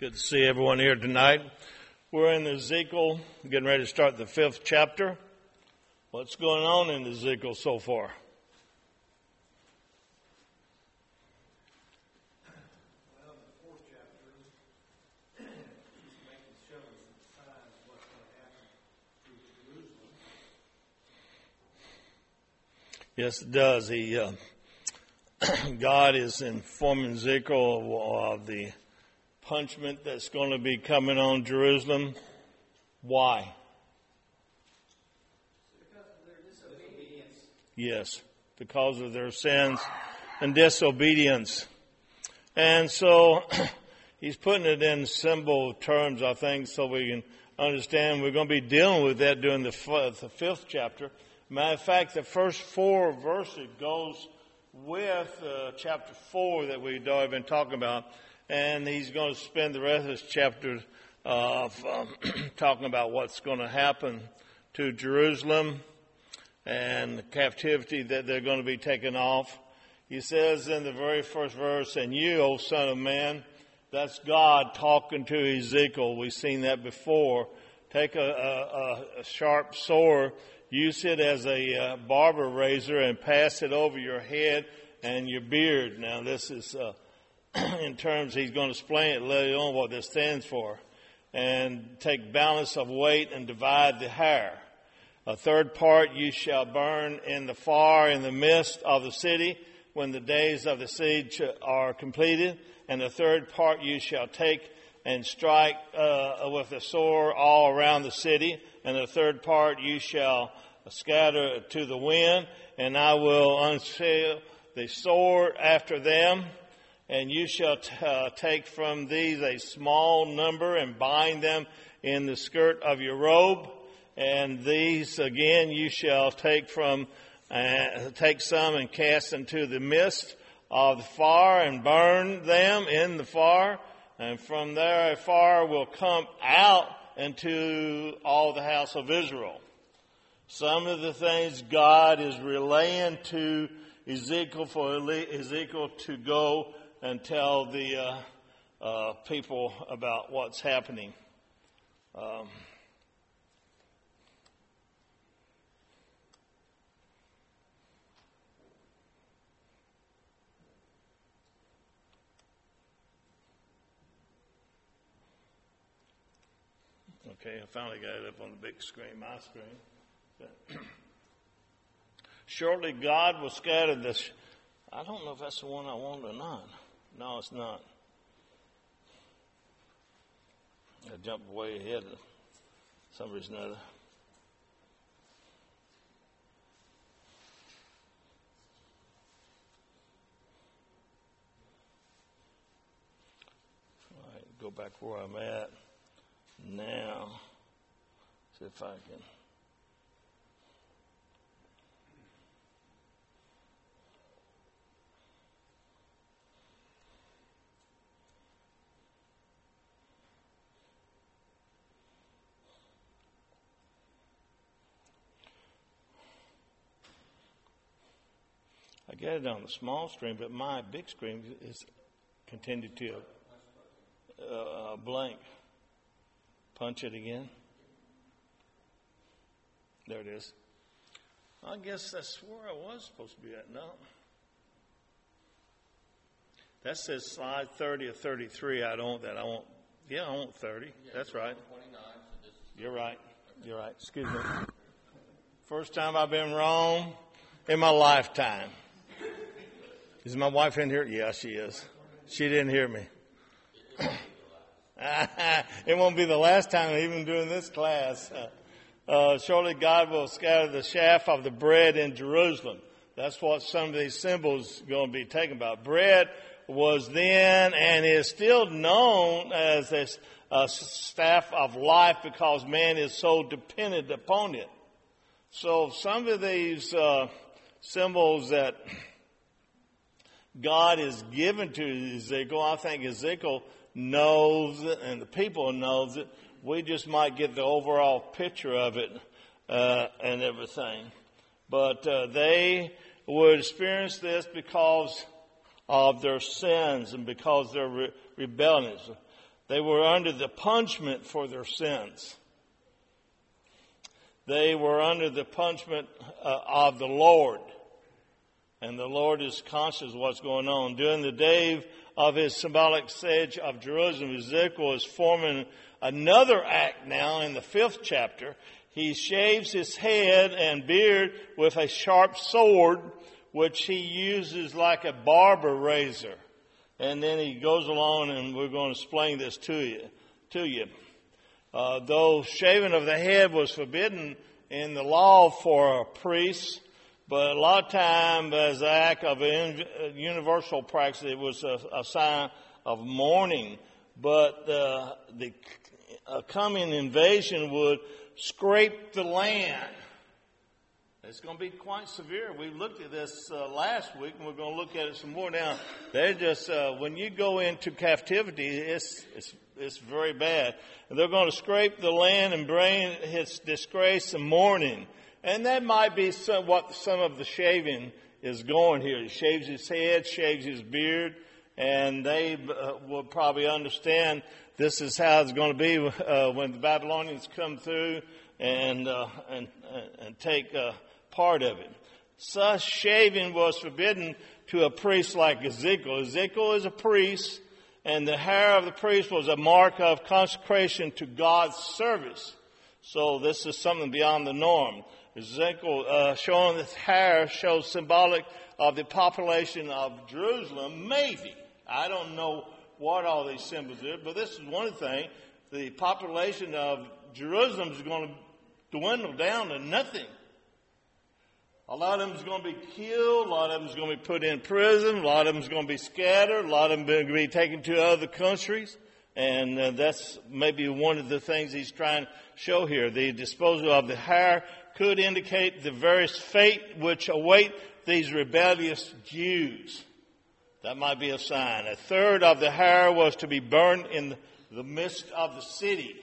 Good to see everyone here tonight. We're in Ezekiel, getting ready to start the 5th chapter. What's going on in Ezekiel so far? Well, the 4th chapter, he's making shows and signs what's going to happen to Jerusalem. Yes, it does. God is informing Ezekiel of the punishment that's going to be coming on Jerusalem. Why? Because of their disobedience. Yes, because of their sins and disobedience. And so he's putting it in symbol terms, I think, so we can understand. We're going to be dealing with that during the 5th chapter. Matter of fact, the first 4 verses goes with chapter 4 that we've been talking about. And he's going to spend the rest of this chapter talking about what's going to happen to Jerusalem and the captivity that they're going to be taken off. He says in the very first verse, "And you, O son of man," that's God talking to Ezekiel. We've seen that before. "Take a sharp sword, use it as a barber razor, and pass it over your head and your beard." Now this is in terms, he's going to explain it later on what this stands for. "And take balance of weight and divide the hair. A third part you shall burn in the fire in the midst of the city when the days of the siege are completed. And a third part you shall take and strike with the sword all around the city. And a third part you shall scatter to the wind. And I will unseal the sword after them. And you shall take from these a small number and bind them in the skirt of your robe. And these again you shall take some and cast into the midst of the fire and burn them in the fire. And from there a fire will come out into all the house of Israel." Some of the things God is relaying to Ezekiel for Ezekiel to go and tell the people about what's happening. Okay, I finally got it up on the big screen, my screen. "Shortly God will scatter this." I don't know if that's the one I want or not. No, it's not. I jumped way ahead of some reason or other. All right, go back where I'm at now. See if I can. I get it on the small screen, but my big screen is continued to blank. Punch it again. There it is. I guess that's where I was supposed to be at. No. That says slide 30 or 33. I don't want that. I want 30. That's right. You're right. You're right. Excuse me. First time I've been wrong in my lifetime. Is my wife in here? Yeah, she is. She didn't hear me. It won't be the last time even doing this class. "Surely God will scatter the chaff of the bread in Jerusalem." That's what some of these symbols are going to be taken about. Bread was then and is still known as a staff of life because man is so dependent upon it. So some of these symbols that God is given to Ezekiel, I think Ezekiel knows it and the people knows it. We just might get the overall picture of it and everything. But they would experience this because of their sins and because their rebellions. They were under the punishment for their sins. They were under the punishment of the Lord. And the Lord is conscious of what's going on. During the day of his symbolic siege of Jerusalem, Ezekiel is forming another act now in the 5th chapter. He shaves his head and beard with a sharp sword, which he uses like a barber razor. And then he goes along, and we're going to explain this to you. Though shaving of the head was forbidden in the law for a priest, but a lot of time as an act of universal practice, it was a sign of mourning. But the coming invasion would scrape the land. It's going to be quite severe. We looked at this last week, and we're going to look at it some more now. They're just when you go into captivity, it's very bad. And they're going to scrape the land and bring his disgrace and mourning. And that might be what some of the shaving is going here. He shaves his head, shaves his beard, and they will probably understand this is how it's going to be when the Babylonians come through and take part of it. Such shaving was forbidden to a priest like Ezekiel. Ezekiel is a priest, and the hair of the priest was a mark of consecration to God's service. So this is something beyond the norm. Ezekiel showing his hair shows symbolic of the population of Jerusalem, maybe. I don't know what all these symbols are, but this is one thing. The population of Jerusalem is going to dwindle down to nothing. A lot of them is going to be killed. A lot of them is going to be put in prison. A lot of them is going to be scattered. A lot of them are going to be taken to other countries. And that's maybe one of the things he's trying to show here. The disposal of the hair could indicate the various fate which await these rebellious Jews. That might be a sign. A third of the hair was to be burned in the midst of the city.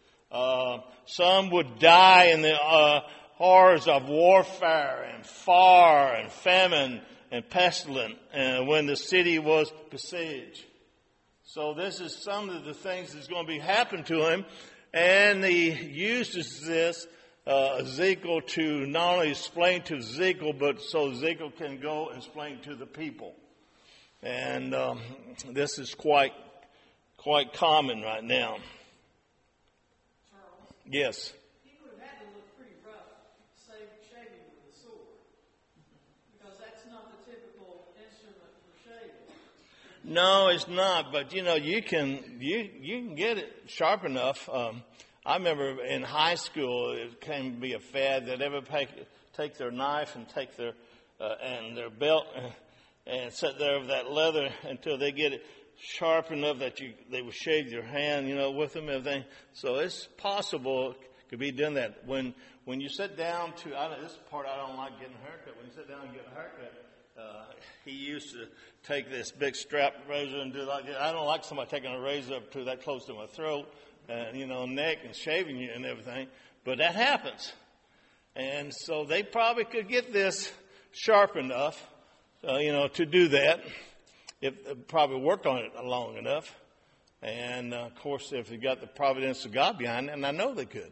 Some would die in the horrors of warfare and fire and famine and pestilence when the city was besieged. So this is some of the things that's going to be happening to him. And he uses this Ezekiel to not only explain to Ezekiel, but so Ezekiel can go and explain to the people. And this is quite common right now. Charles? Yes. He would have had to look pretty rough, shaving with a sword, because that's not the typical instrument for shaving. No, it's not. But you can get it sharp enough. I remember in high school it came to be a fad that everybody take their knife and take their belt and sit there with that leather until they get it sharp enough that they will shave your hand, with them and everything. So it's possible it could be done that. When you sit down this part I don't like getting a haircut. When you sit down and get a haircut, he used to take this big strap razor and do like that. I don't like somebody taking a razor up to that close to my throat, neck and shaving you and everything. But that happens. And so they probably could get this sharp enough, to do that. If probably work on it long enough. And, of course, if you got the providence of God behind it, and I know they could.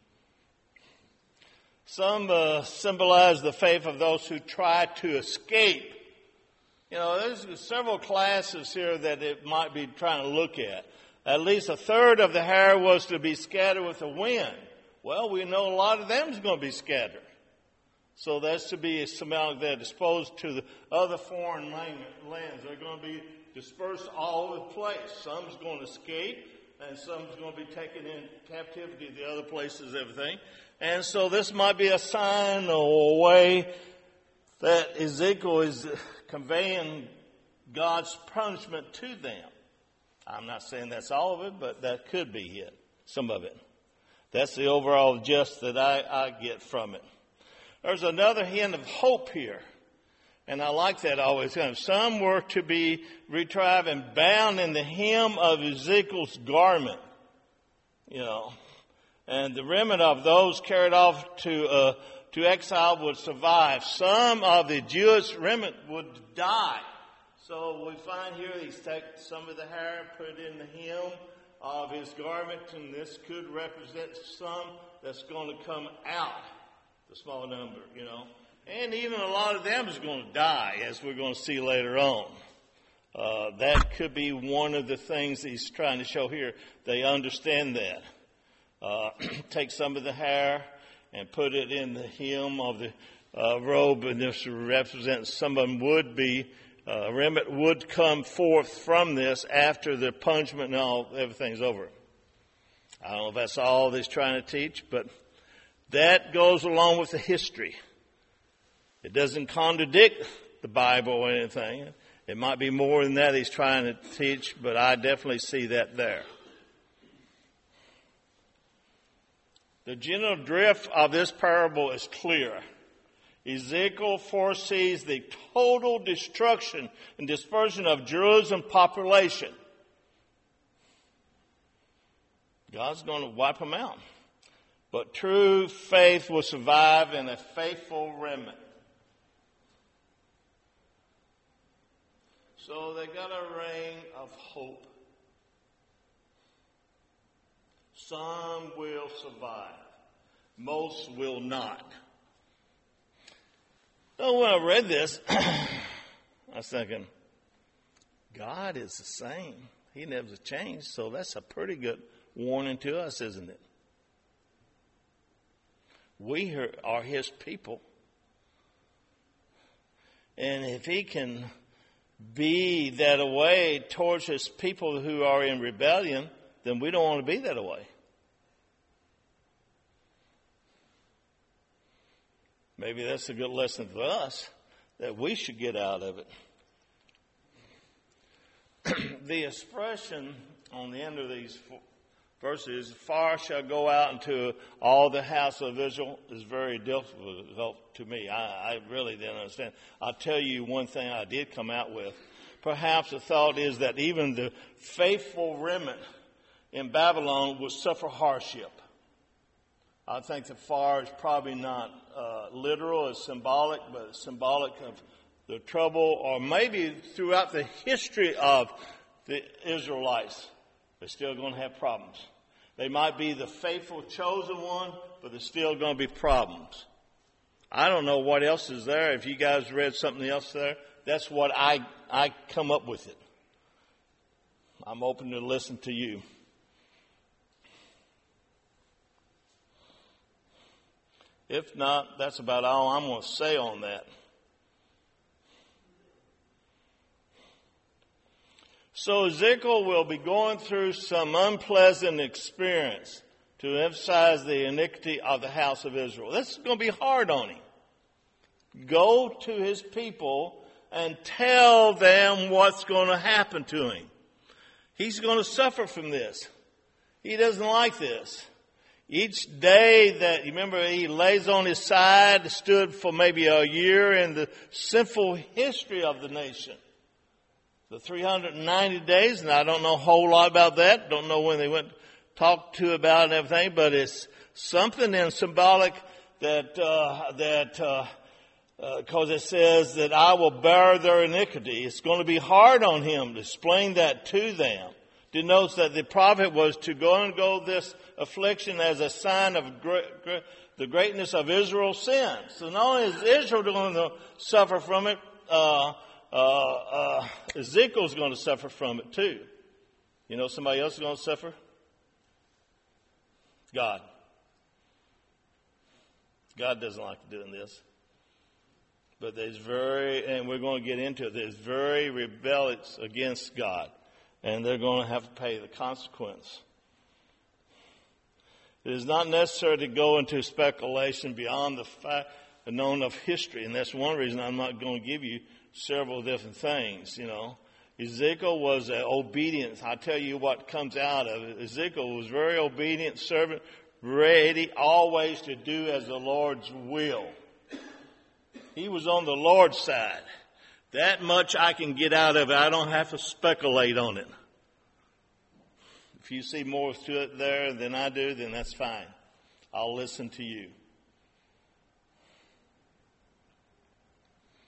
Some symbolize the faith of those who try to escape. There's several classes here that it might be trying to look at. At least a third of the hair was to be scattered with the wind. Well, we know a lot of them is going to be scattered. So that's to be symbolic. They're disposed to the other foreign lands. They're going to be dispersed all over the place. Some's going to escape, and some's going to be taken in captivity to the other places, everything. And so this might be a sign or a way that Ezekiel is conveying God's punishment to them. I'm not saying that's all of it, but that could be it, some of it. That's the overall gist that I get from it. There's another hint of hope here. And I like that always. Some were to be retrieved and bound in the hem of Ezekiel's garment. And the remnant of those carried off to exile would survive. Some of the Jewish remnant would die. So we find here he's taken some of the hair, put it in the hem of his garment, and this could represent some that's going to come out, the small number, And even a lot of them is going to die, as we're going to see later on. That could be one of the things that he's trying to show here. They understand that. Take some of the hair and put it in the hem of the robe, and this represents some of them would be, a remnant would come forth from this after the punishment and everything's over. I don't know if that's all he's trying to teach, but that goes along with the history. It doesn't contradict the Bible or anything. It might be more than that he's trying to teach, but I definitely see that there. The general drift of this parable is clear. Ezekiel foresees the total destruction and dispersion of Jerusalem's population. God's going to wipe them out. But true faith will survive in a faithful remnant. So they got a ring of hope. Some will survive. Most will not. So when I read this, I was thinking, God is the same. He never changed. So that's a pretty good warning to us, isn't it? We are his people. And if he can be that way towards his people who are in rebellion, then we don't want to be that way. Maybe that's a good lesson for us that we should get out of it. The expression on the end of these verses, far shall go out into all the house of Israel, is very difficult to me. I really didn't understand. I'll tell you one thing I did come out with. Perhaps the thought is that even the faithful remnant in Babylon would suffer hardship. I think the far is probably not literal, it's symbolic, but it's symbolic of the trouble, or maybe throughout the history of the Israelites, they're still going to have problems. They might be the faithful chosen one, but there's still going to be problems. I don't know what else is there. If you guys read something else there, that's what I come up with it. I'm open to listen to you. If not, that's about all I'm going to say on that. So Ezekiel will be going through some unpleasant experience to emphasize the iniquity of the house of Israel. This is going to be hard on him. Go to his people and tell them what's going to happen to him. He's going to suffer from this. He doesn't like this. Each day that, remember, he lays on his side, stood for maybe a year in the sinful history of the nation. The 390 days, and I don't know a whole lot about that. Don't know when they went talked to about and everything, but it's something in symbolic that because it says that I will bear their iniquity. It's going to be hard on him to explain that to them. Denotes that the prophet was to go and go this affliction as a sign of the greatness of Israel's sin. So not only is Israel going to suffer from it, Ezekiel's going to suffer from it too. You know somebody else is going to suffer? God. God doesn't like doing this. But and we're going to get into it, there's very rebellious against God. And they're going to have to pay the consequence. It is not necessary to go into speculation beyond the fact known of history. And that's one reason I'm not going to give you several different things, you know. Ezekiel was obedient. I'll tell you what comes out of it. Ezekiel was very obedient servant, ready always to do as the Lord's will. He was on the Lord's side. That much I can get out of it. I don't have to speculate on it. If you see more to it there than I do, then that's fine. I'll listen to you.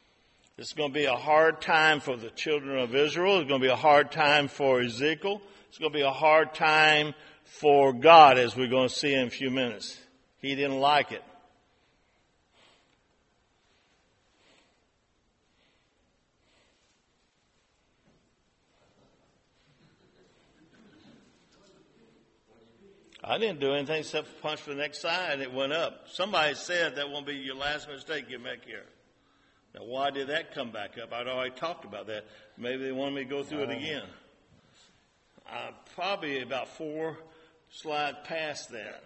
It's going to be a hard time for the children of Israel. It's going to be a hard time for Ezekiel. It's going to be a hard time for God, as we're going to see in a few minutes. He didn't like it. I didn't do anything except punch for the next side and it went up. Somebody said that won't be your last mistake you make here. Now, why did that come back up? I'd already talked about that. Maybe they wanted me to go through it again. Probably about 4 slides past that.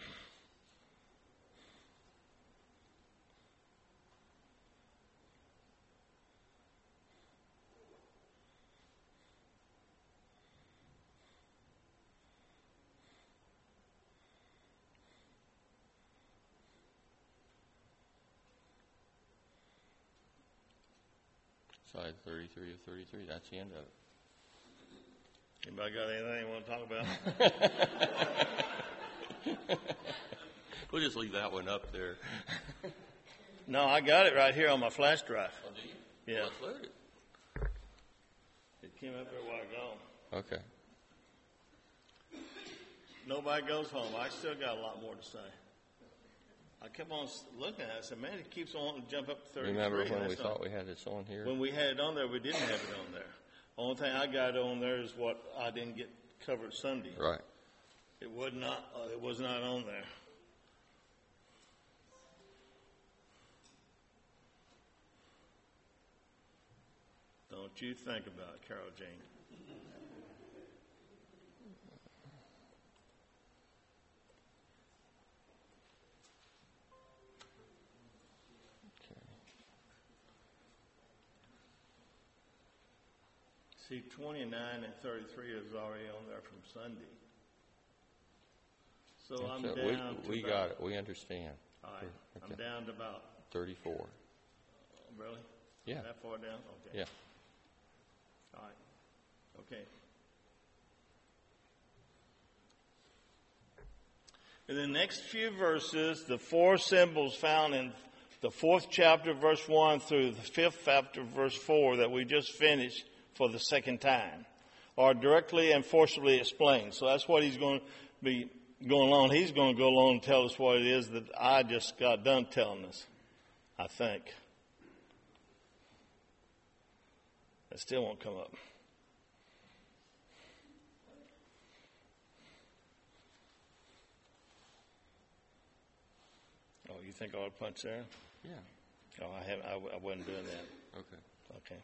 Slide 33 of 33. That's the end of it. Anybody got anything you want to talk about? We'll just leave that one up there. No, I got it right here on my flash drive. Oh, do you? Yeah. Let's load it. It came up there a while ago. Okay. Nobody goes home. I still got a lot more to say. I kept on looking at it. I said, man, it keeps on to jump up to 33. Remember when we thought we had this on here? When we had it on there, we didn't have it on there. Only thing I got on there is what I didn't get covered Sunday. Right. It was not on there. Don't you think about it, Carol Jane. See, 29 and 33 is already on there from Sunday. So I'm down to we about, got it. We understand. All right. Okay. I'm down to about 34. Really? Yeah. That far down? Okay. Yeah. All right. Okay. In the next few verses, the 4 symbols found in the 4th chapter, verse 1 through the 5th chapter, verse 4 that we just finished for the second time are directly and forcibly explained. So that's what he's going to be going on. He's going to go along and tell us what it is that I just got done telling us, I think. It still won't come up. Oh, you think I ought to punch there? Yeah. Oh, I wasn't doing that. Okay. Okay.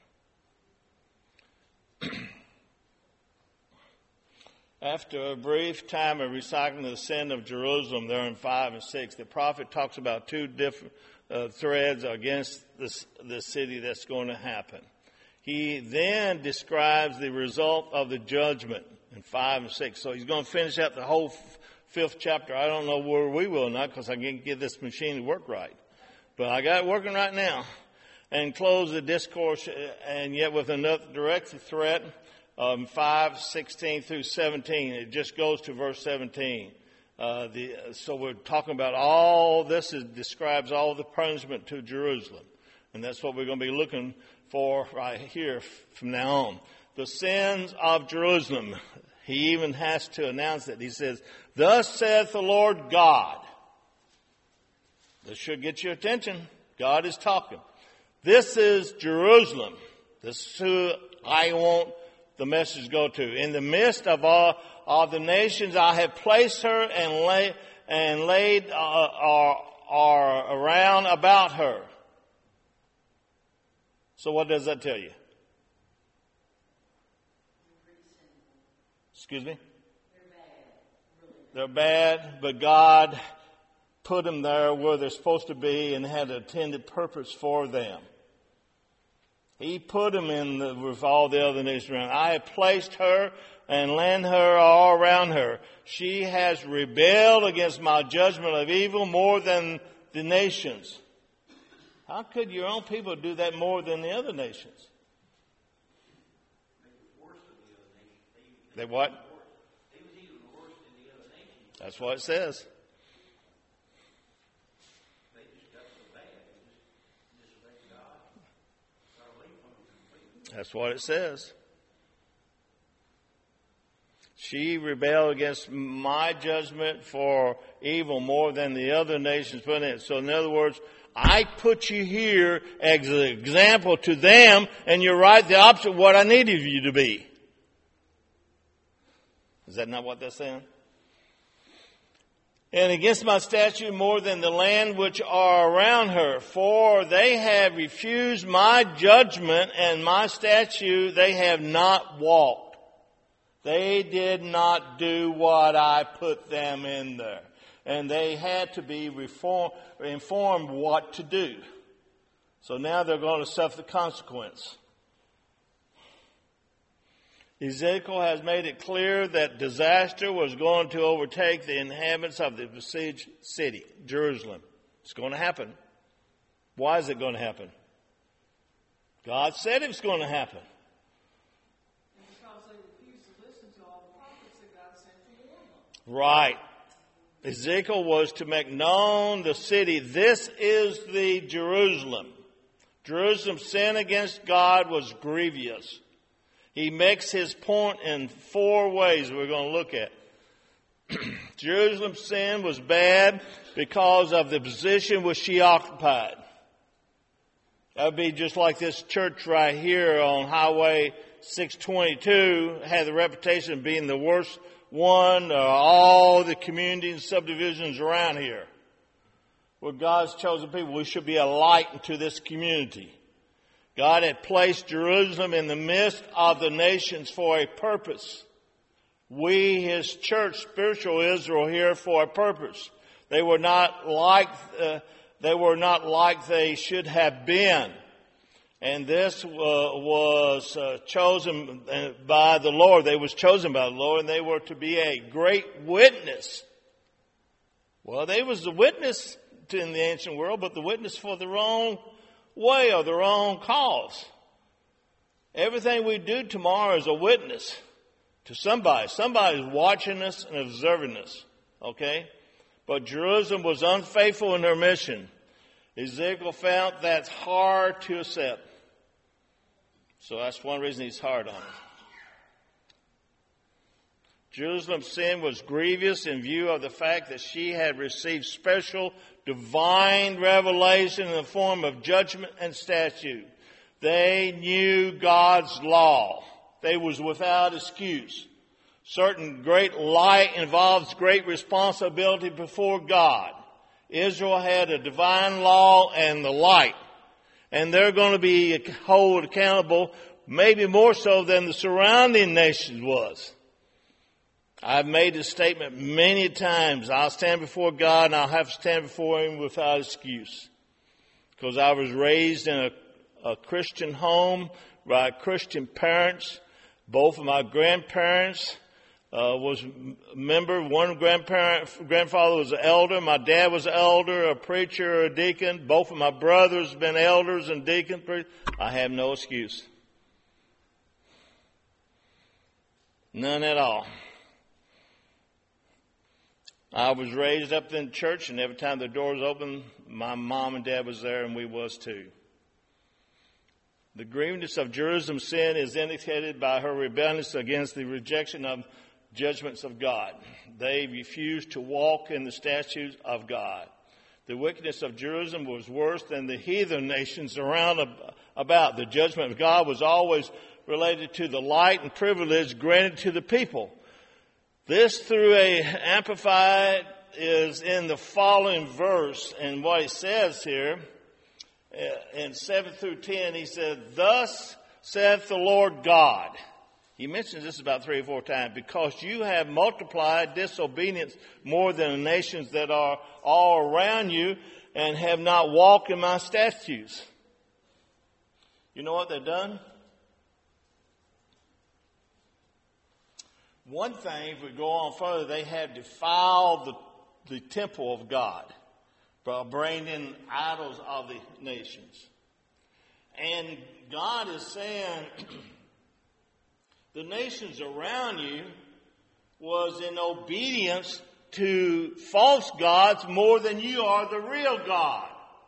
After a brief time of reciting the sin of Jerusalem there in 5 and 6, the prophet talks about 2 different threads against the city that's going to happen. He then describes the result of the judgment in 5 and 6. So he's going to finish out the whole 5th chapter. I don't know where we will not because I can't get this machine to work right. But I got it working right now. And close the discourse, and yet with another direct threat, 5:16 through 17. It just goes to verse 17. So we're talking about all this describes all the punishment to Jerusalem. And that's what we're going to be looking for right here from now on. The sins of Jerusalem. He even has to announce it. He says, "Thus saith the Lord God." This should get your attention. God is talking. This is Jerusalem. This is who I want the message to go to. In the midst of all of the nations, I have placed her and laid around about her. So what does that tell you? Excuse me? They're bad, but God put them there where they're supposed to be and had an intended purpose for them. He put them with all the other nations around. I have placed her and land her all around her. She has rebelled against my judgment of evil more than the nations. How could your own people do that more than the other nations? They what? That's what it says. That's what it says. She rebelled against my judgment for evil more than the other nations put in it. So in other words, I put you here as an example to them, and you're right, the opposite of what I needed you to be. Is that not what that's saying? And against my statute more than the land which are around her. For they have refused my judgment and my statute they have not walked. They did not do what I put them in there. And they had to be informed what to do. So now they're going to suffer the consequence. Ezekiel has made it clear that disaster was going to overtake the inhabitants of the besieged city, Jerusalem. It's going to happen. Why is it going to happen? God said it was going to happen. And because they refused to listen to all the prophets that God sent to warn them. Right. Ezekiel was to make known the city. This is the Jerusalem. Jerusalem's sin against God was grievous. He makes his point in 4 ways we're going to look at. Jerusalem's sin was bad because of the position which she occupied. That would be just like this church right here on Highway 622 had the reputation of being the worst one of all the communities and subdivisions around here. We're God's chosen people. We should be a light to this community. God had placed Jerusalem in the midst of the nations for a purpose. We, His church, spiritual Israel, here for a purpose. They were not like they should have been, and this was chosen by the Lord. They was chosen by the Lord, and they were to be a great witness. Well, they was the witness in the ancient world, but the witness for their own way or their own cause. Everything we do tomorrow is a witness to somebody. Somebody's watching us and observing us. Okay? But Jerusalem was unfaithful in her mission. Ezekiel found that's hard to accept. So that's one reason he's hard on it. Jerusalem's sin was grievous in view of the fact that she had received special divine revelation in the form of judgment and statute. They knew God's law. They was without excuse. Certain great light involves great responsibility before God. Israel had a divine law and the light. And they're going to be held accountable maybe more so than the surrounding nations was. I've made this statement many times. I'll stand before God and I'll have to stand before Him without excuse. Because I was raised in a Christian home by Christian parents. Both of my grandparents was a member. One grandfather was an elder. My dad was an elder, a preacher, a deacon. Both of my brothers have been elders and deacons. I have no excuse. None at all. I was raised up in church, and every time the doors opened, my mom and dad was there, and we was too. The grievousness of Jerusalem's sin is indicated by her rebellion against the rejection of judgments of God. They refused to walk in the statutes of God. The wickedness of Jerusalem was worse than the heathen nations around about. The judgment of God was always related to the light and privilege granted to the people. This through a amplified is in the following verse, and what he says here in 7 through 10, he said, "Thus saith the Lord God." He mentions this about 3 or 4 times. "Because you have multiplied disobedience more than the nations that are all around you, and have not walked in my statutes." You know what they've done? One thing, if we go on further, they have defiled the temple of God by bringing in idols of the nations. And God is saying, the nations around you was in obedience to false gods more than you are the real God.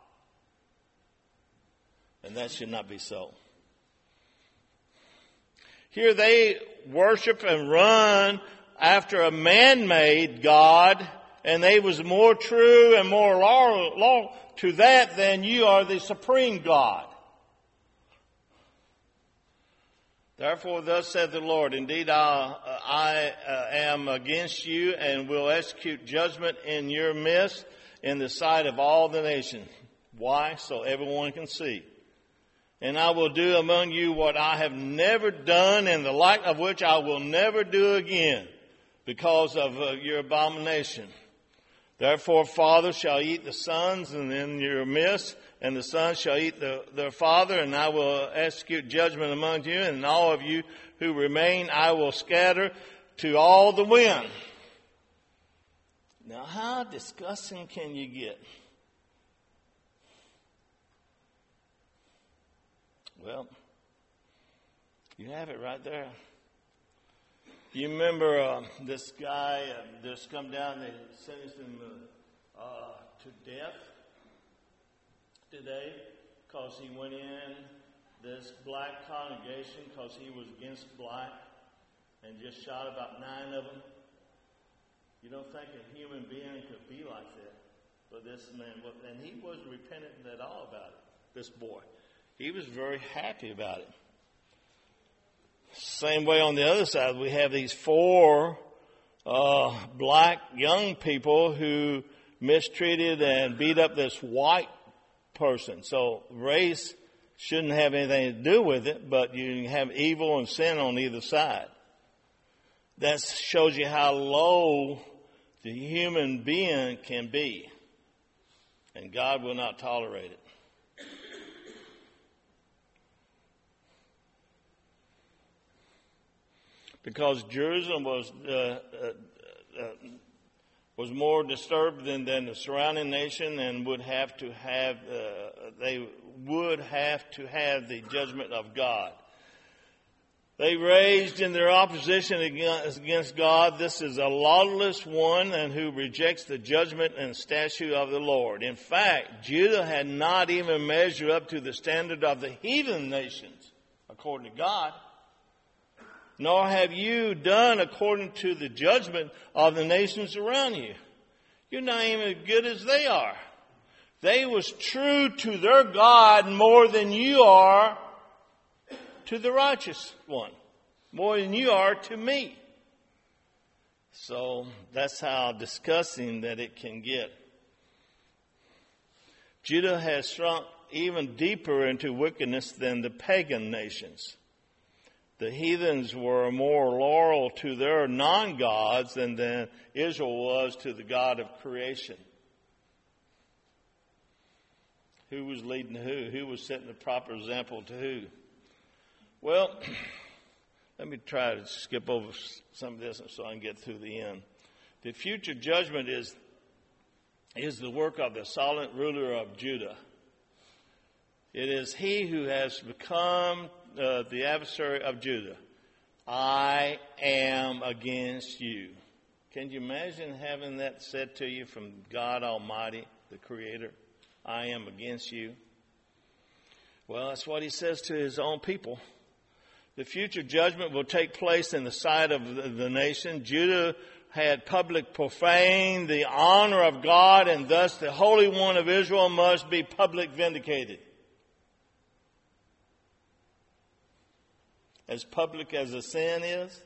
And that should not be so. Here they worship and run after a man-made God, and they was more true and more loyal to that than you are the supreme God. Therefore, thus saith the Lord, indeed I am against you and will execute judgment in your midst in the sight of all the nations. Why? So everyone can see. And I will do among you what I have never done, and the like of which I will never do again, because of your abomination. Therefore, fathers shall eat the sons in your midst, and the sons shall eat their father, and I will execute judgment among you, and all of you who remain I will scatter to all the wind. Now, how disgusting can you get? Well, you have it right there. You remember this guy just come down, they sentenced him to death today because he went in this black congregation because he was against black and just shot about 9 of them. You don't think a human being could be like that. But this man, and he wasn't repentant at all about it, this boy. He was very happy about it. Same way on the other side, we have these 4 black young people who mistreated and beat up this white person. So race shouldn't have anything to do with it, but you have evil and sin on either side. That shows you how low the human being can be. And God will not tolerate it. Because Jerusalem was more disturbed than the surrounding nation, and they would have to have the judgment of God. They raised in their opposition against God. This is a lawless one, and who rejects the judgment and statute of the Lord. In fact, Judah had not even measured up to the standard of the heathen nations, according to God. Nor have you done according to the judgment of the nations around you. You're not even as good as they are. They was true to their God more than you are to the righteous one. More than you are to me. So that's how disgusting that it can get. Judah has shrunk even deeper into wickedness than the pagan nations. The heathens were more loyal to their non-gods than Israel was to the God of creation. Who was leading who? Who was setting the proper example to who? Well, let me try to skip over some of this so I can get through the end. The future judgment is the work of the solid ruler of Judah. It is he who has become the adversary of Judah. I am against you. Can you imagine having that said to you from God Almighty, the Creator? I am against you. Well, that's what he says to his own people. The future judgment will take place in the sight of the nation. Judah had public profaned the honor of God, and thus the Holy One of Israel must be public vindicated. As public as the sin is.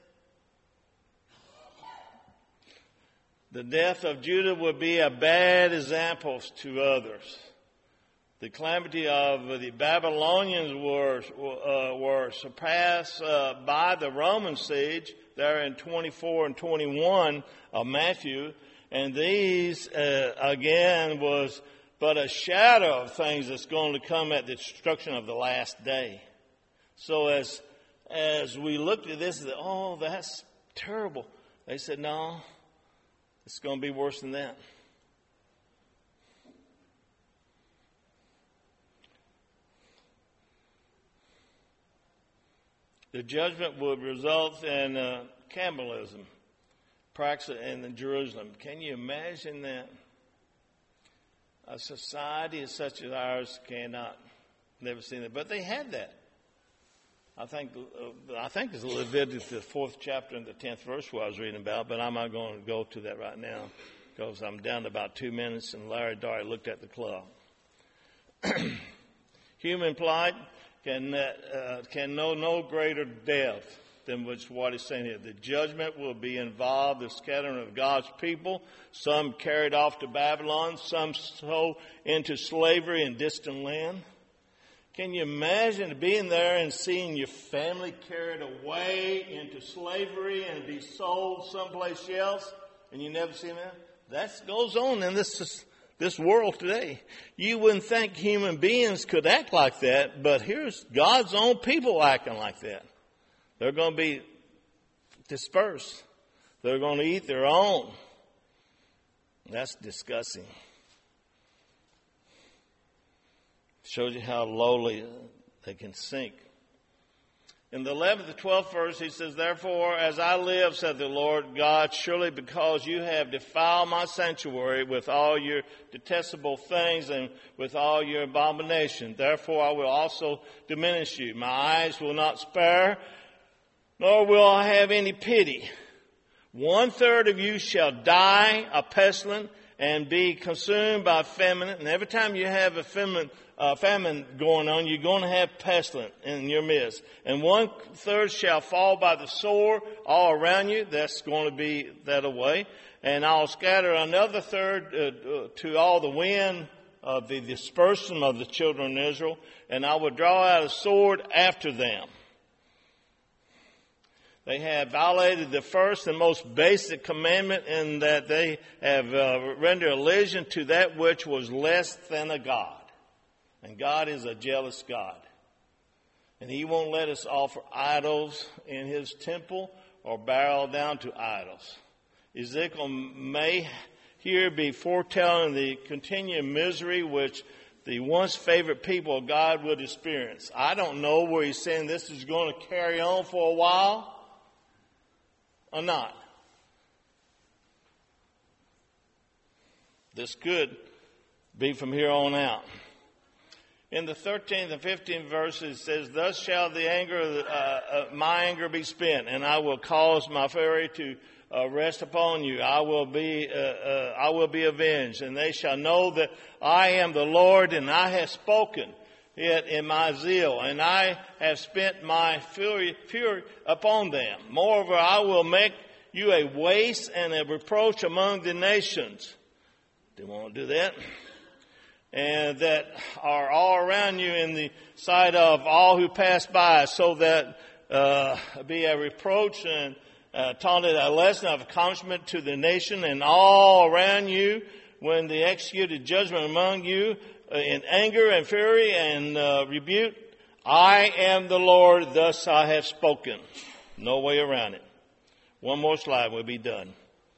The death of Judah would be a bad example to others. The calamity of the Babylonians were surpassed by the Roman siege there in 24 and 21 of Matthew. And these, again, was but a shadow of things that's going to come at the destruction of the last day. So as we looked at this, that's terrible. They said, no, it's going to be worse than that. The judgment would result in cannibalism, practiced in Jerusalem. Can you imagine that? A society such as ours cannot, never seen it. But they had that. I think it's Leviticus, the 4th chapter and the 10th verse what I was reading about, but I'm not going to go to that right now because I'm down to about 2 minutes, and Larry Dart looked at the clock. Human plight can know no greater depth than what he's saying here. The judgment will be involved, the scattering of God's people, some carried off to Babylon, some sold into slavery in distant land. Can you imagine being there and seeing your family carried away into slavery and be sold someplace else, and you never see them? That goes on in this world today. You wouldn't think human beings could act like that, but here's God's own people acting like that. They're going to be dispersed. They're going to eat their own. That's disgusting. Shows you how lowly they can sink. In the 11th to 12th verse, he says, "Therefore, as I live, said the Lord God, surely because you have defiled my sanctuary with all your detestable things and with all your abomination, therefore I will also diminish you. My eyes will not spare, nor will I have any pity. 1/3 of you shall die a pestilence and be consumed by famine." And every time you have a famine going on, you're going to have pestilence in your midst. "And 1/3 shall fall by the sword all around you." That's going to be that way. "And I'll scatter another third to all the wind of the dispersion of the children of Israel. And I will draw out a sword after them." They have violated the first and most basic commandment in that they have rendered allegiance to that which was less than a God. And God is a jealous God. And He won't let us offer idols in His temple or bow down to idols. Ezekiel may here be foretelling the continued misery which the once favorite people of God would experience. I don't know where he's saying this is going to carry on for a while or not. This could be from here on out. In the 13th and 15th verses, it says, "Thus shall the anger of my anger be spent, and I will cause my fury to rest upon you. I will be avenged, and they shall know that I am the Lord, and I have spoken it in my zeal, and I have spent my fury upon them. Moreover, I will make you a waste and a reproach among the nations." They won't do that. "And that are all around you in the sight of all who pass by, so that be a reproach and taunted a lesson of accomplishment to the nation and all around you when they executed judgment among you in anger and fury and rebuke. I am the Lord, thus I have spoken." No way around it. One more slide, we'll be done.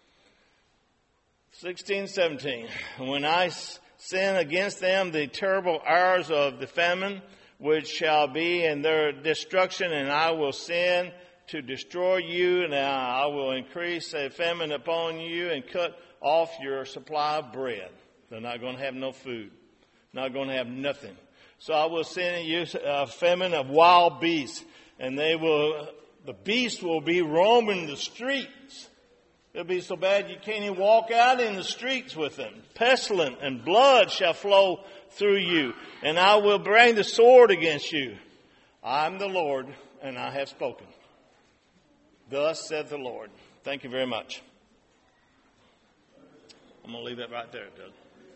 16, 17. "When I sin against them the terrible hours of the famine, which shall be in their destruction, and I will send to destroy you, and I will increase a famine upon you and cut off your supply of bread." They're not going to have no food. Not going to have nothing. "So I will send you a famine of wild beasts, and the beasts will be roaming the streets. It'll be so bad you can't even walk out in the streets with them. Pestilence and blood shall flow through you, and I will bring the sword against you. I'm the Lord, and I have spoken. Thus said the Lord." Thank you very much. I'm going to leave that right there, Doug.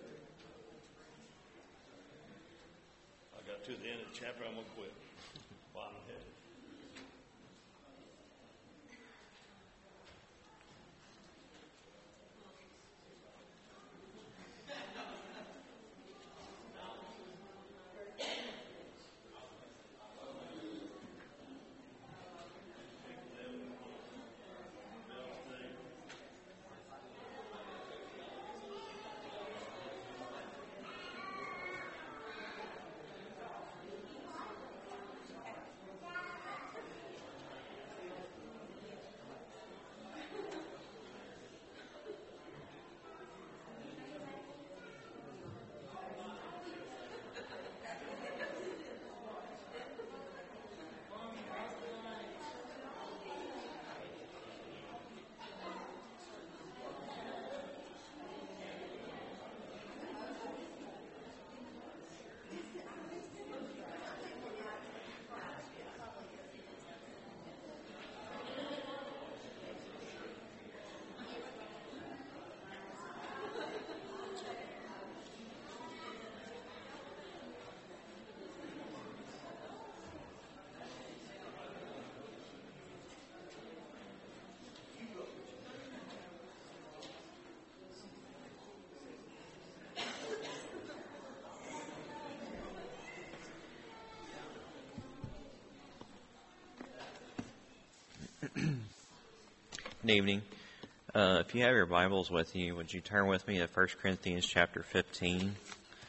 I got to the end of the chapter, I'm going to quit. Wow. Good evening. If you have your Bibles with you, would you turn with me to 1 Corinthians chapter 15?